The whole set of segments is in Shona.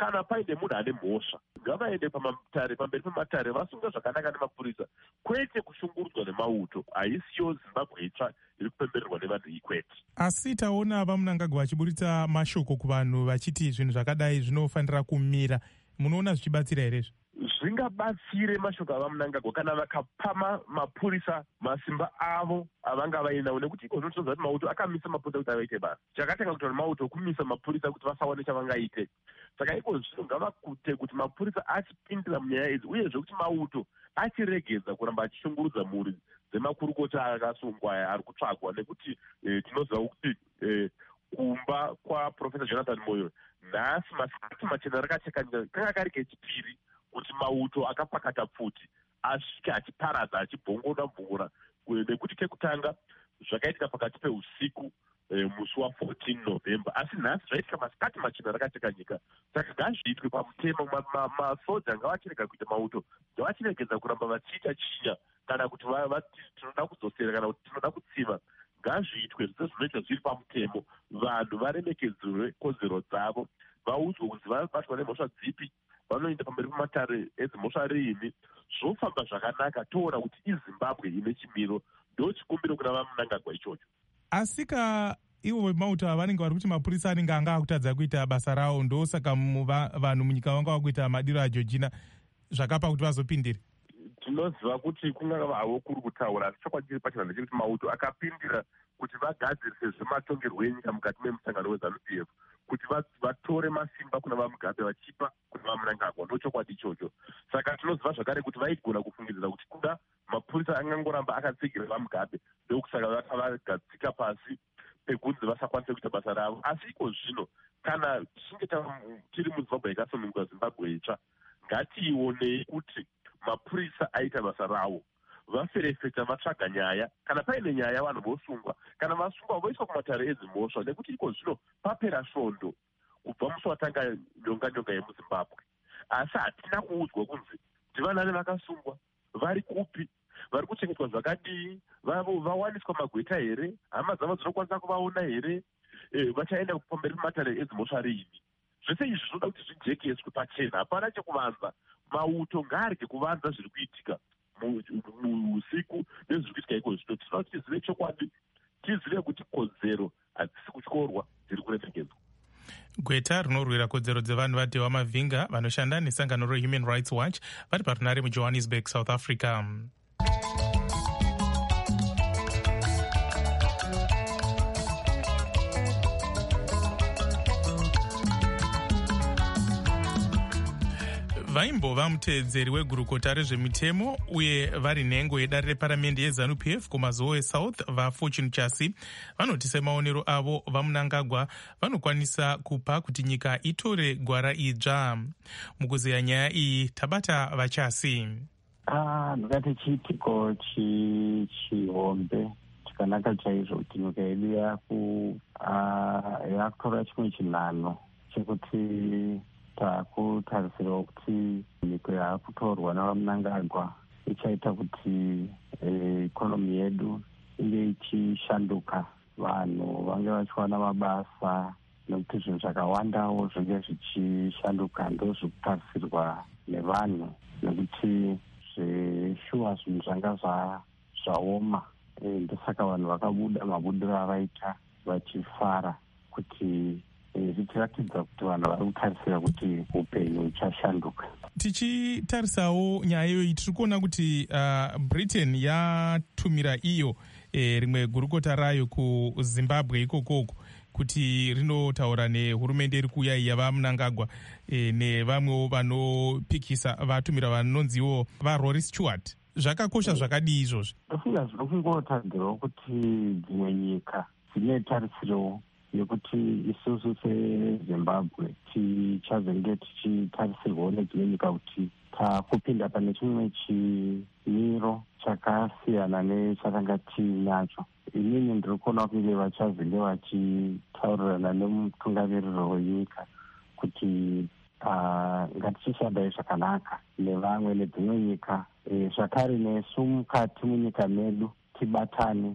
kana paine munhu ane mhosva ngavaende pamberi pematare vasungwa zvakanaka nemapurisa, kwete kushungurudzwa nemauto. Haisiyo Zimbabwe itsva iri kupembererwa nevanhu iyi kwete. Asi taona vaMnangagwa vachiburitsa mashoko kuvanhu vachiti zvinhu zvakadai zvinofanira kumira. Munoona zvichibatsira here? Zvingabatsire mashoko avaMnangagwa kana vakapa mapurisa masimba avo avanga vainawo, nekuti iko zvinotonza kuti mauto akamisa mapurisa kuti avaite basa. Chakatanga kutaura mauto kumisa mapurisa kuti vasaone chavangaite. Saka iko zvino ngavakute kuti mapurisa achipindira munyaya idzi, uyezve kuti mauto achiregedza kuramba achishungurudza mhuri dzemakurukota akasungwa ari kutsvagwa, nekuti tinoziva kuti kumba kwaProfesa Jonathan Moyo nhasi masikati machena rakacheka kanga kari kechipiri kuti mauto akapakata pfuti asvike achiparadza achibhongora, nekuti kekutanga zvakaitika pakati peusiku musi wa14 November, asi nhasi zvaitika masikati machena rakacheka nyika. Saka ngazviitwe pamutemo, masoja ngavachirega kuita mauto, ngavachiregedza kuramba vachiita chinya kana kuti tinoda kudzosera kana kuti tinoda kutsiva. Ngazviitwe zvose zvinoita zviri pamutemo, vanhu varemekedzerwe kodzero dzavo, vaudzwe kuti vabatwa nemhosva dzipi, vanoenda pamberi pematare edzimhosva riini, zvofamba zvakanaka. Toona kuti iZimbabwe ine chimiro. Ndo chikumbiro kuna vaMnangagwa ichocho. Asika ivo vemauto vanenge vari kuti mapurisa anenge anga akutadza kuita basa rawo, ndosaka vanhu munyika vanga vakuita madiro aJorgina zvakapa kuti vazopindire. Tinoziva kuti kungava havo kuri kutaura, asi chokwadi chiri pachivanda chekuti mauto akapindira kuti vagadzirise zvematongerwo enyika mukati memusangano weZANU-PF, kuti vatore masimba kuna vaMugabe vachipa kuna vaMnangagwa. Ndo chokwadi ichocho. Saka tinoziva zvakare kuti vaigona kufungidzira kuti kuda mapurisa angangoramba akatsigira vaMugabe, ndokusaka vakavagadzika pasi pekunzi vasakwanise kuita basa ravo. Asi iko zvino kana tichinge tiri muZimbabwe yakasununguka, Zimbabwe itsva, ngationei kuti mapurisa aita basa ravo, vaferefeta, vatsvaga nyaya. Kana paine nyaya vanhu vosungwa, kana vasungwa voiswa kumatare edzimhosva, nekuti iko zvino papera svondo kubva musi watanga nyonga yemuZimbabwe. Asi hatina kuudzwa kunzi kuti vanani vakasungwa, vari kupi, vari kuchengetwa zvakadii, vawaniswa magweta here, hama dzavo dzinokwanisa kuvaona here, vachaenda pamberi pematare edzimhosva riini. Zvese izvi zvinoda kuti zvijekeswe pachena, hapana chekuvanza. Mauto ngaarege kuvanza zviri kuitika muusiku nezviri kuitika iko zvino. Tinoda kuti tizive chokwadi, tizive kuti kodzero hadzisi kutyorwa, dziri kuremekedzwa. Gweta rinorwira kodzero dzevanhu vaDhewa Mavhinga vanoshanda nesangano reHuman Rights Watch vari parunare muJohannesburg, South Africa. Vaimbova muteedzeri wegurukota rezvemitemo uye vari nhengo yedare reparamende yeZANU-PF kumazowe South, vaFortune Chasi vanoti semaonero avo vaMnangagwa vanokwanisa kupa kuti nyika itore gwara idzva. Mukuzeya nyaya iyi tabata vaChasi. Ndingati chiitiko chihombe chakanaka chaizvo kuti nyika yedu yakutora chimwe chinhano chekuti takutarisirawo kuti nyika yaakutorwa navaMnangagwa ichaita kuti ikonomi yedu inge ichishanduka, vanhu vange vachiwana mabasa, nekuti zvinhu zvakawandawo zvinge zvichishanduka. Ndo zvekutarisirwa nevanhu, nekuti zveshuwa zvinhu zvanga zvaoma. Ndosaka vanhu vakabuda mabudiro avaita vachifara kuti zvichiratidza kuti vanhu vari kutarisira kuti upenyu huchashanduka. Tichitarisawo nyaya iyoyi, tiri kuona kuti Britain yatumira iyo rimwe gurukota rayo kuZimbabwe ikokoko kuti rinotaura nehurumende iri kuuya yavaMnangagwa nevamwewo vanopikisa, vatumira vanonziwo vaRory Stewart. Zvakakosha zvakadii izvozvi? Ndofunga zviri kungotadzirawo kuti dzimwe nyika dzine tarisiro yekuti isusu seZimbabwe tichazenge tichitarisirwawo nedzimwe nyika kuti takupinda pane chimwe chimiro chakasiyana nechatanga tiinacho. Inini ndiri kuona kunge vachazenge vachitaurirana nemutungamiriri wenyika kuti ngatichishandai zvakanaka nevamwe nedzimwe nyika, zvakare nesu mukati munyika medu tibatane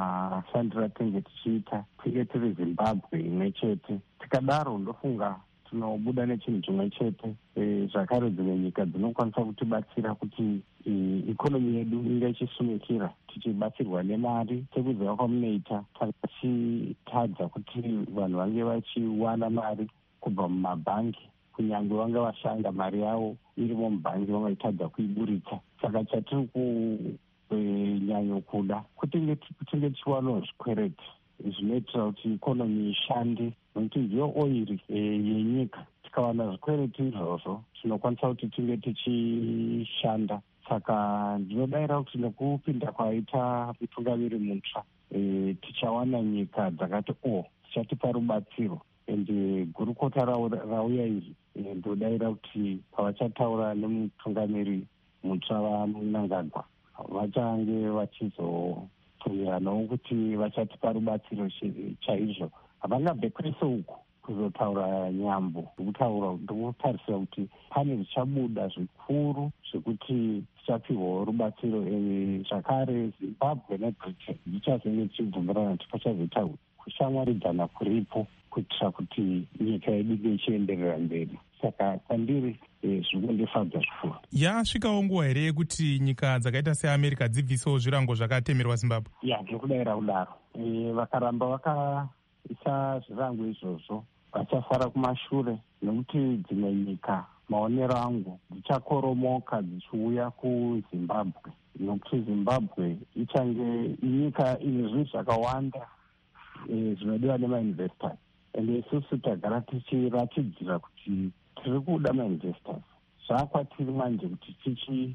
mumashandiro atinenge tichiita, tinge tiri Zimbabwe imwe chete. Tikadaro ndofunga tinobuda nechinhu chimwe chete. Zvakare dzimwe nyika dzinokwanisa kutibatsira kuti ikonomi yedu inge ichisimukira tichibatsirwa nemari. Sekuziva kwamunoita takachitadza kuti vanhu vange vachiwana mari kubva mumabhangi, kunyange vanga vashanda mari yavo irimo mubhangi vangaitadza kuiburitsa. Saka chatiri kunyanyo kuda kuti tinge tichiwanawo zvikwereti zvinoitira kuti ikonomi ishande, nokuti ndiyo oiri yenyika. Tikawana zvikwereti izvozvo tinokwanisa kuti tinge tichishanda. Saka ndinodayira kuti nekupinda kwaita mutungamiri mutsva tichawana nyika dzakati tichatipa rubatsiro. Ende gurukota rauya iri ndodayira kuti pavachataura nemutungamiri mutsva vaMnangagwa vachange vachizotumiranawo kuti vachatipa rubatsiro chaizvo. Havangabvekwese uku kuzotaura nyambo, ndokutarisira kuti pane zvichabuda zvikuru zvekuti tichapihwawo rubatsiro. Zvakare Zimbabwe neBritain dzichazenge dzichibvumirana kuti pachazoita kushamwaridzana kuripo kuitira kuti nyika yedu ichienderera mberi. Saka kwandiri zvinondifadza zvikuru. Yasvikawo nguva here yekuti nyika dzakaita seAmerica dzibvisewo zvirango zvakatemerwa Zimbabwe? Ndikudayira kudaro. Vakaramba vakaisa zvirango izvozvo vachafara kumashure, nekuti dzimwe nyika maonero angu dzichakoromoka dzichiuya kuZimbabwe, nokuti Zimbabwe ichange inyika ine zvinhu zvakawanda zvinodiwa nemainvestors. Ende isusu tagara tichiratidzira kuti tiri kuda mainvestors. Zvakwatiri manje kuti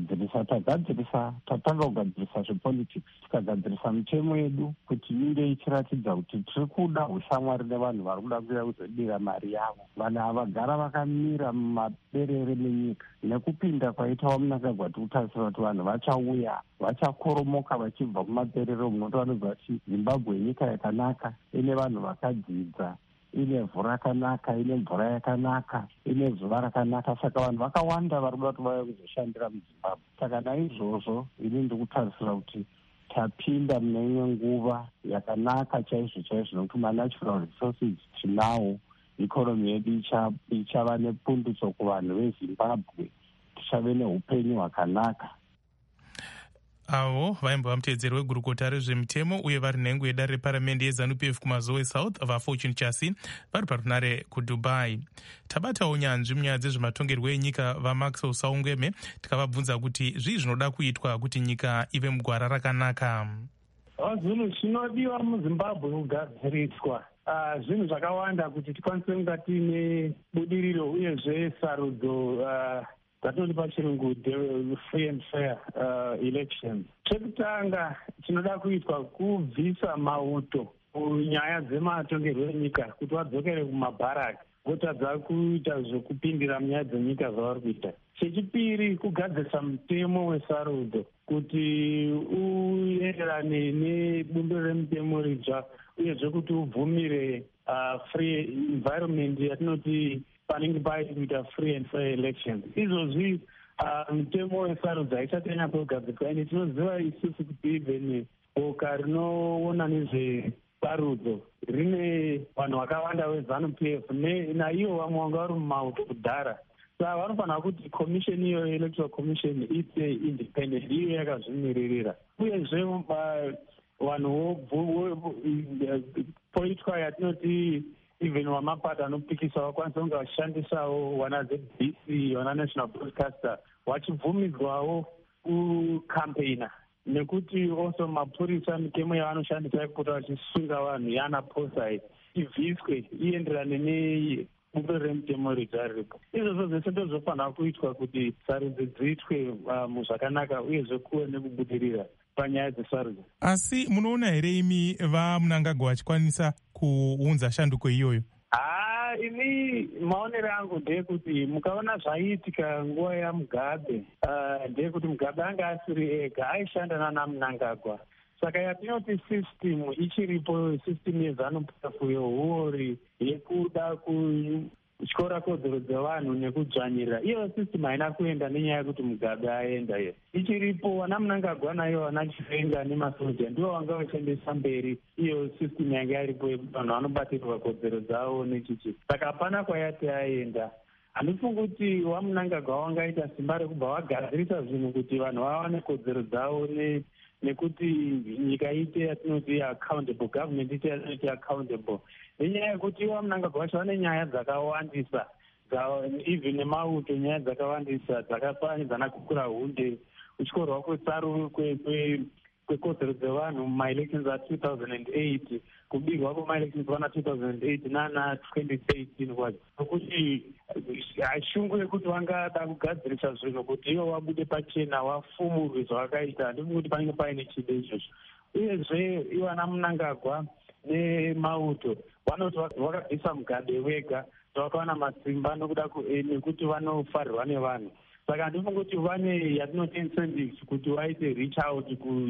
tatanga kugadzirisa zvepolitics, tikagadzirisa mitemo yedu kuti inge ichiratidza kuti tiri kuda ushamwari nevanhu vari kuda kuuya kuzodira mari yavo. Vanhu havagara vakamira mumaberere menyika. Nekupinda kwaitawo Mnangagwa tikutarisira kuti vanhu vachauya, vachakoromoka vachibva mumaberere umu, nokuti vanoziva kuti Zimbabwe nyika yakanaka, ine vanhu vakadzidza, ine vhu rakanaka, ine mvura yakanaka, ine zuva rakanaka. Saka vanhu vakawanda vari kuda kuti vauya kuzoshandira muZimbabwe. Saka naizvozvo ini ndikutarisira kuti tapinda mune imwe nguva yakanaka chaizvo chaizvo, nokuti manatural resources tinawo. Ikonomi yedu ichava nepundutso kuvanhu veZimbabwe, tichave neupenyu hwakanaka. Avo vaimbova muteedzeri wegurukota rezvemitemo uye vari nhengo yedare reparamende yeZANU-PF kumazowe South vaFortune Chasi vari parunare kuDubai. Tabatawo nyanzvi munyaya dzezvematongerwo enyika vaMaxwell Saungeme tikavabvunza kuti zvii zvinoda kuitwa kuti nyika ive mugwara rakanaka. Zvinhu zvinodiwa muZimbabwe kugadziriswa zvinhu zvakawanda kuti tikwanise kunga tiine budiriro uyezve sarudzo dzatinoti pachirungu free and fair elections. Chekutanga chinoda kuitwa kubvisa mauto kunyaya dzematongerwo enyika kuti vadzokere kumabharaki votadza kuita zvokupindira munyaya dzenyika zvavari kuita. Chechipiri kugadzirisa mutemo wesarudzo kuti uenderane nebumbiro remutemo ridzva uyezve kuti ubvumire free environment yatinoti panenge paiti kuita free and fair elections. Izvozvi mutemo wesarudzo haisati yanyatsogadzirwa, ende tinoziva isusu kuti even boka rinoona nezvesarudzo rine vanhu vakawanda veZANU-PF naivo vamwe vanga vari mumauto kudhara. Saka vanofanira kuti commission iyo electoral commission ite independent, iyo yakazvimiririra. Uyezve vanhu poitwa yatinoti even wamapata anopikisa vakwanisa kunge vachishandisawo wana ZBC, wana National Broadcaster, vachibvumidzwawo kukampeina, nekuti also mapurisa mitemo yavanoshandisa yekupota vachisunga vanhu yana posai ibviswe ienderane nebumbiro remutemo ridzva riripo. Izvozvo zvese ndozvofanira kuitwa kuti sarudzo dziitwe muzvakanaka uyezve kuve nekubudirira panyaya dzesarudzo. Asi munoona here imi vaMnangagwa vachikwanisa kuunza shanduko iyoyo? Ini maonero angu ndeyekuti mukaona zvaiitika nguva yaMugabe, ndeyekuti Mugabe anga asiri ega, aishanda naMnangagwa. Saka yatinoti system ichiripo, system yeZANU-PF yehuori yekuda kutyora kutora kodzero dzevanhu nekudzvanyirira. Iyo system haina kuenda nenyaya yekuti Mugabe aenda iyo. Ichiripo vana Mnangagwa nayo vana Chiwenga nemasoja ndivo vanga vachishandisa mberi iyo system yanga iripo yekuti vanhu vanobatirwa kodzero dzavo nechichi. Saka hapana kwayati aenda. Handifungi kuti waMnangagwa wangaita simba rekubva vagadzirisa zvinhu kuti vanhu vawane kodzero dzavo nekuti nyika ite yatinoti accountable, government ite yatinoti accountable. Nenyaya yekuti waMnangagwa vacho vane nyaya dzakawandisa, even nemauto nyaya dzakawandisa dzakafananidzana kukura hunde uchikorwa kwetsaru kwekodzero dzevanhu mumaelections a2008 kubirwa kwemaelections vana 2008 nana 2018 kwacho. Nokuti shungu yekuti vangada kugadzirisa zvinhu kuti ivo vabude pachena vafumurwe zvavakaita. Handifungi kuti panenge paine chido izvozvo. Uyezve ivana Mnangagwa nemauto vanoti vakabvisa Mugabe wega vakawana masimba nekuti vanofarirwa nevanhu. Saka handifungi kuti vane yatinoti incentives kuti vaite reach out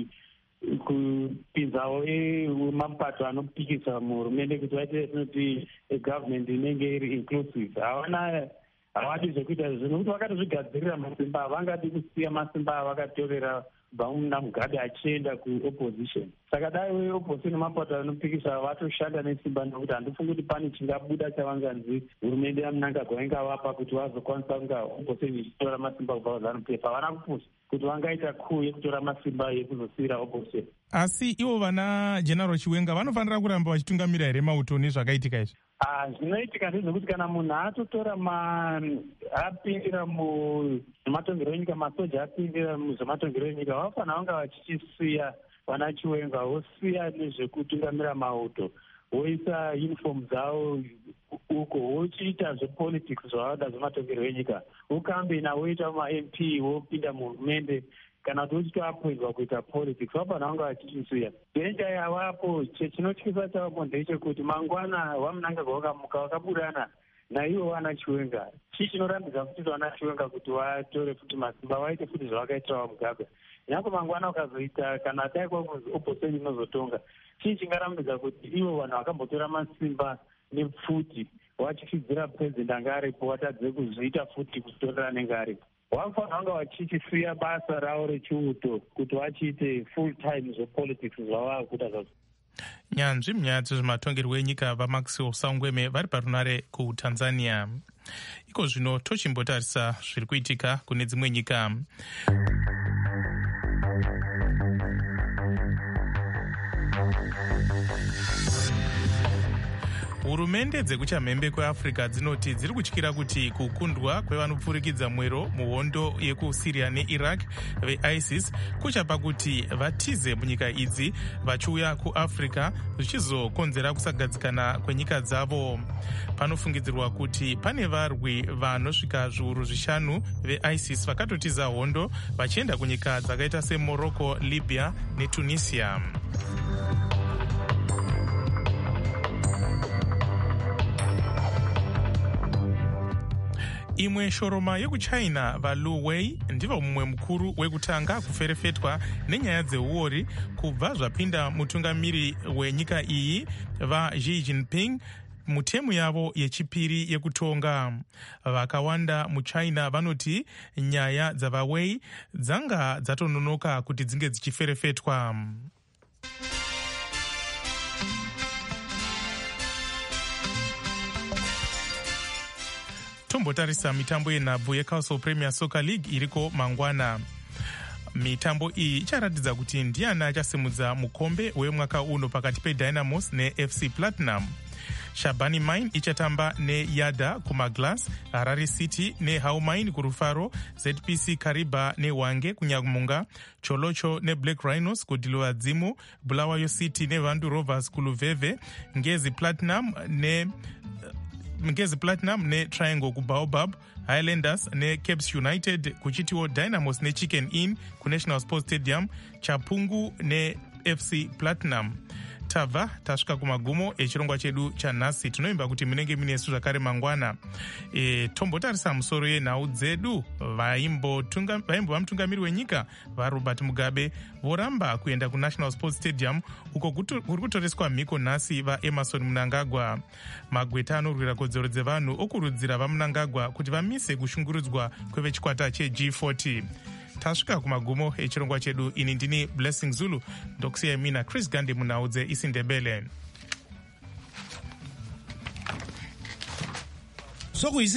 kupinzawo mapato anopikisa muhurumende kuti vaite yatinoti government inenge iri inclusive. Havadi zvekuita zvinhu nokuti vakatozvigadzirira masimba. Havangadi kusiya masimba avakatorera kubva Mugabe achienda kuopposition. Saka dai weopposition nemapato anopikisa vatoshanda nesimba nokuti handifungi kuti pane chingabuda chavanganzi hurumende yaMnangagwa ingavapa kuti vazokwanisa kunga opposition ichitora masimba kubva kuZANU-PF. Havana kupusa kuti vangaita kuu yekutora masimba ekuzosiyira opposition. Asi ivo vana General Chiwenga vanofanira kuramba vachitungamira here mauto nezvakaitika izvi? Zvinoitika ndezvekuti kana munhu atotora apindira muzvematongero enyika, masoja apindira muzvematongero enyika, vafanira vanga vachichisiya vana Chiwenga, vosiya nezvekutungamira mauto, voisa uniform dzavo uko, vochiita zvepolitics zvavada zvematongero enyika, vokambena, voita ma-MP, vopinda muhurumende, kana kuti vochitoapoindwa kuita politics, vafanira vanga vachichiswiya. Dhenja yavapo, chinotyisa chavapo ndechekuti mangwana waMnangagwa vakamuka vakabudana naivo vana Chiwenga. Chii chinorambidza futi vana Chiwenga kuti vatore futi masimba vaite futi zvavakaitira Mugabe. Nyangwe mangwana ukazoita kana dai kwakunzi opposition inozotonga, chii chingarambidza kuti ivo vanhu vakambotora masimba nepfuti vachifidzira president anga aripo vatadze kuzviita futi kutorera anenge aripo. Vanofanira vanga vachisiya basa ravo rechiuto kuti vachiite full time zvepolitics zvavava kuita zvazvo. Nyanzvi munyaya dzezvematongerwo enyika vaMaxwell Sangweme vari parunare kuTanzania. Iko zvino tochimbotarisa zviri kuitika kune dzimwe nyika. Hurumende dzekuchamhembe kweAfrica dzinoti dziri kutyira kuti kukundwa kwevanopfurikidza mwero muhondo yekuSyria neIraq veISIS kuchapa kuti vatize munyika idzi vachiuya kuAfrica zvichizokonzera kusagadzikana kwenyika dzavo. Panofungidzirwa kuti pane varwi vanosvika zviuru 5 veISIS vakatotiza hondo vachienda kunyika dzakaita seMorocco, Libya neTunisia. Imwe shoroma yekuChina vaLu Wei ndivo mumwe mukuru wekutanga kuferefetwa nenyaya dzeuori kubva zvapinda mutungamiri wenyika iyi vaXi Jinping mutemu yavo yechipiri yekutonga. Vakawanda muChina vanoti nyaya dzavaWei dzanga dzatononoka kuti dzinge dzichiferefetwa. Tombotarisa mitambo yenhabvu yeCastle Premier Soccer League iriko mangwana. Mitambo iyi icharatidza kuti ndiani achasimudza mukombe wemwaka uno pakati peDynamos neFC Platinum. Shabani Mine ichatamba neYada kumaGlass, Harare City neHaumain kurufaro, ZPC Kariba neWange kunyamunga, Cholocho neBlack Rhinos kudiliwadzimu, Bulawayo City neVandu Rovers kuluveve, Ngezi Platinum neTriangle kuBaobab, Highlanders neCapes United kuchitiwo Dynamos neChicken Inn kuNational Sports Stadium, Chapungu neFC Platinum. tabva tasvika kumagumo echirongwa chedu chanhasi. Tinoimba kuti munenge munesu zvakare mangwana. Tombotarisa musoro yenhau dzedu. Vaimbova mutungamiri wenyika vaRobert Mugabe voramba kuenda kuNational Sports Stadium uko kuri kutoreswa mhiko nhasi vaEmerson Mnangagwa. Magweta anorwira kodzero dzevanhu okurudzira vaMnangagwa kuti vamise kushungurudzwa kwevechikwata cheG40. Tasvika kumagumo echirongwa chedu. Ini ndini Blessing Zulu, ndokusiyai mina Chris Gande munhau dzeIsindebele.